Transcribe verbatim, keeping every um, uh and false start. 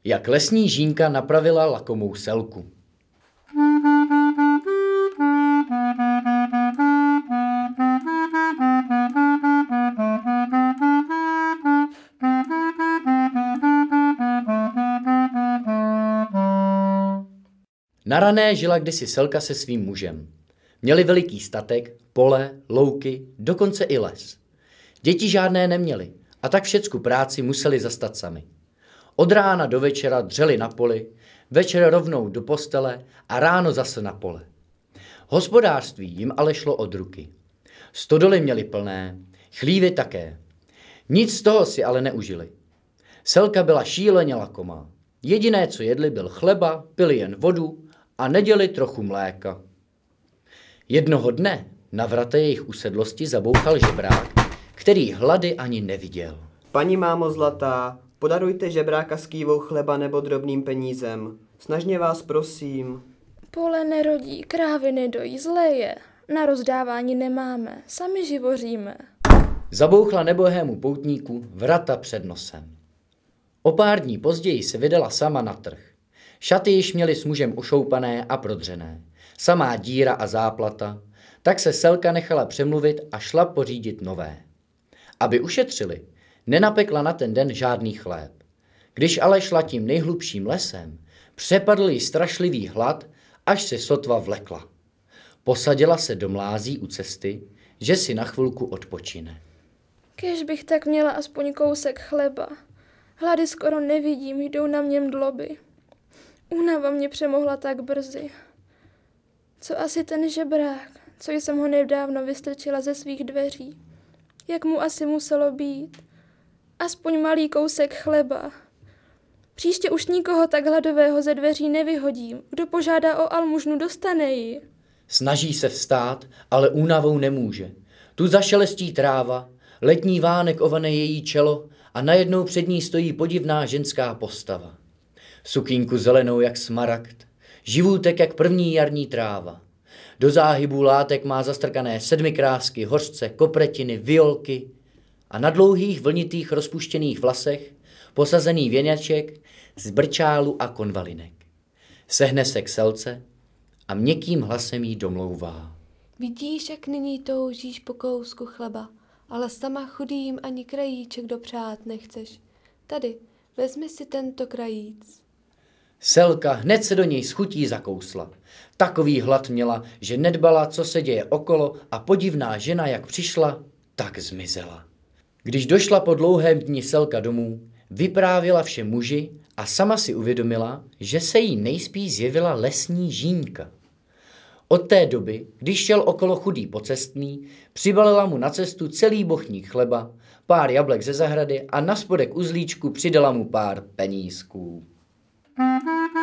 Jak lesní žínka napravila lakomou selku. Na Rané žila kdysi selka se svým mužem. Měli veliký statek, pole, louky, dokonce i les. Děti žádné neměli a tak všecku práci museli zastat sami. Od rána do večera dřeli na poli, večer rovnou do postele a ráno zase na pole. Hospodářství jim ale šlo od ruky. Stodoly měli plné, chlívy také. Nic z toho si ale neužili. Selka byla šíleně lakomá. Jediné, co jedli, byl chleba, pili jen vodu a neděli trochu mléka. Jednoho dne na vrata jejich usedlosti zabouchal žebrák, který hlady ani neviděl. Paní mámo zlatá, podarujte žebráka s kývou chleba nebo drobným penízem. Snažně vás prosím. Pole nerodí, krávy nedojí, zlé je. Na rozdávání nemáme, sami živoříme. Zabouchla nebohému poutníku vrata před nosem. O pár dní později se vydala sama na trh. Šaty již měly s mužem ušoupané a prodřené. Samá díra a záplata, tak se selka nechala přemluvit a šla pořídit nové. Aby ušetřili, nenapekla na ten den žádný chléb. Když ale šla tím nejhlubším lesem, přepadl jí strašlivý hlad, až se sotva vlekla. Posadila se do mlází u cesty, že si na chvilku odpočine. Kéž bych tak měla aspoň kousek chleba. Hlady skoro nevidím, jdou na mě mdloby. Únava mě přemohla tak brzy. Co asi ten žebrák, co jsem ho nedávno vystrčila ze svých dveří? Jak mu asi muselo být? Aspoň malý kousek chleba. Příště už nikoho tak hladového ze dveří nevyhodím. Kdo požádá o almužnu, dostane ji. Snaží se vstát, ale únavou nemůže. Tu zašelestí tráva, letní vánek ovane její čelo a najednou před ní stojí podivná ženská postava. Sukínku zelenou jak smaragd, živůtek jak první jarní tráva. Do záhybu látek má zastrkané sedmikrásky, hořce, kopretiny, violky a na dlouhých vlnitých rozpuštěných vlasech posazený věneček z brčálu a konvalinek. Sehne se k selce a měkkým hlasem jí domlouvá. Vidíš, jak nyní toužíš po kousku chleba, ale sama chudým ani krajíček dopřát nechceš. Tady, vezmi si tento krajíc. Selka hned se do něj s chutí zakousla. Takový hlad měla, že nedbala, co se děje okolo a podivná žena, jak přišla, tak zmizela. Když došla po dlouhém dni selka domů, vyprávěla vše muži a sama si uvědomila, že se jí nejspíš zjevila lesní žínka. Od té doby, když šel okolo chudý pocestný, přibalila mu na cestu celý bochník chleba, pár jablek ze zahrady a na spodek uzlíčku přidala mu pár penízků.